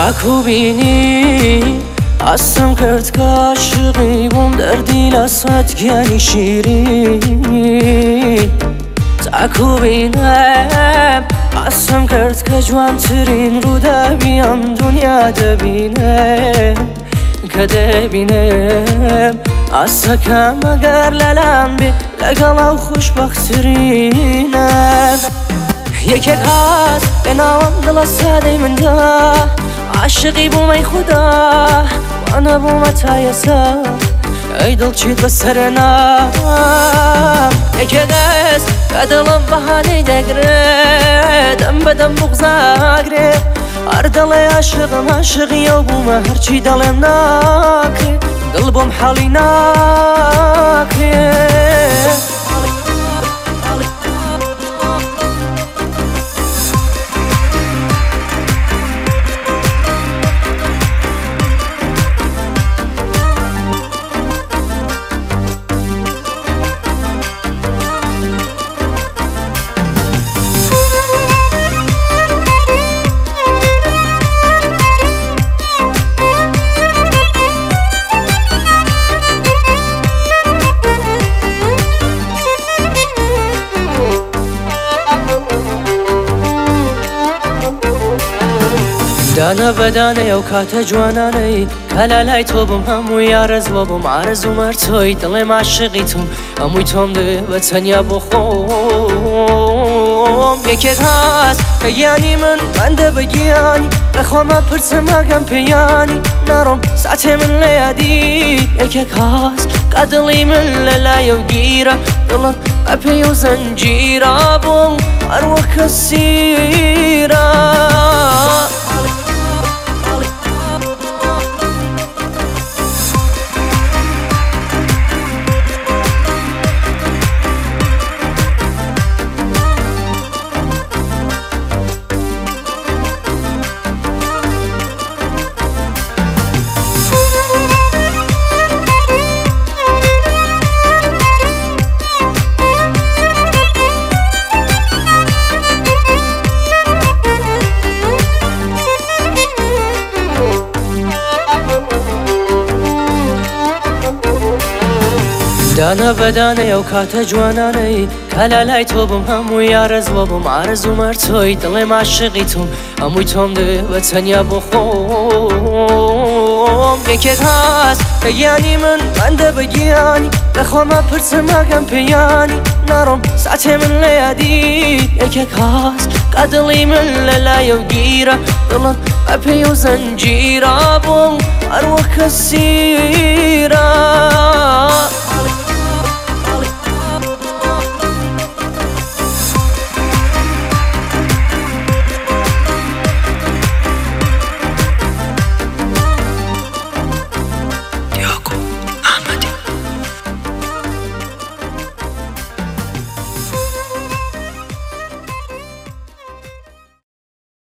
چاکو بینی هستم کرد که عاشقی بوم در دیل اسمت گیانی شیرین چاکو بینم هستم کرد که جوان ترین رو دبیم دنیا دبینم که دبینم ئاسەکەم ئەگەر لەلام بێ لەگەڵاو خۆشبەختترینە یەکێک هات لە ناوەم دڵە سادەی مندا عاشقی بوومەی خودا وانە بوومە تا ئێستا ئەی دڵچیت بەسەرە نام یەکێک هەست کە دڵم بەهانەی دەگرێت دەم بەدەم بوغزاگرێت هەر دەڵێ عاشقم عاشقیە و بوومە هەرچی دەڵێم ناکرێت دڵ بۆم حاڵی ناکرێت دانە بەدانەیە و کاتە جوانانەی کە لە لای تۆ بووم هەمووی ئارەزوە بووم ئارەزوومەر تۆی دڵێم عاشقی تۆم هەمووی تۆم دەوێ بە تەنیا بۆ خۆم یەکێک هاست کە گیانی من بەندە بە گیانی لە خۆمە پرسم ئەگەم پێیانی ناڕۆم ساتێ من لە یادی یەکێک هاست کە دڵی من لە لایە و گیرە دڵم بە پێی و زەنجیرە بووم هەروە کەسیرە دانە بەدانەیە و کاتە جوانانەی کە لە لای تۆ بووم هەمووی ئارەزوە بووم ئارەزوومەر تۆی دڵێم عاشقی تۆم هەمووی تۆم دەوێ بە تەنیا بۆ خۆم یەکێک هاست کە گیانی من بەندە بە گیانی لە خۆمە پرسم ئەگەم پێیانی ناڕۆم ساتێ من لە یادی یەکێک هاست کە دڵی من لە لایە و گیرە دڵم بە پێی و زەنجیرە بووم هەروە کەسیرە